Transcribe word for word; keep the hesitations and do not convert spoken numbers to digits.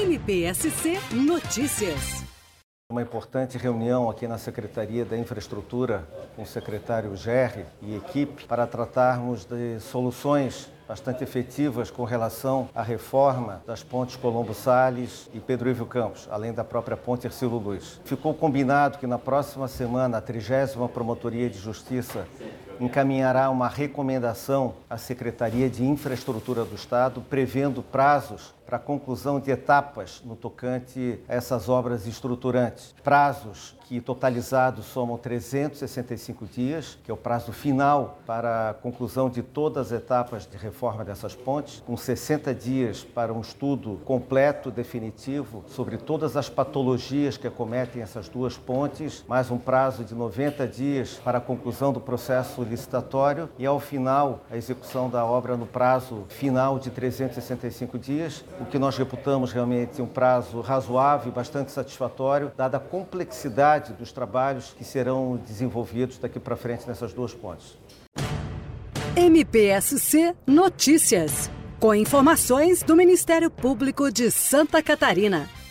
M P S C Notícias. Uma importante reunião aqui na Secretaria da Infraestrutura com o secretário Gerri e equipe para tratarmos de soluções bastante efetivas com relação à reforma das pontes Colombo Salles e Pedro Ivo Campos, além da própria ponte Hercílio Luz. Ficou combinado que na próxima semana a trigésima Promotoria de Justiça encaminhará uma recomendação à Secretaria de Infraestrutura do Estado, prevendo prazos para a conclusão de etapas no tocante a essas obras estruturantes. Prazos que, totalizados, somam trezentos e sessenta e cinco dias, que é o prazo final para a conclusão de todas as etapas de reforma dessas pontes, com sessenta dias para um estudo completo, definitivo, sobre todas as patologias que acometem essas duas pontes, mais um prazo de noventa dias para a conclusão do processo licitatório e, ao final, a execução da obra no prazo final de trezentos e sessenta e cinco dias, o que nós reputamos realmente um prazo razoável e bastante satisfatório, dada a complexidade dos trabalhos que serão desenvolvidos daqui para frente nessas duas pontes. M P S C Notícias, com informações do Ministério Público de Santa Catarina.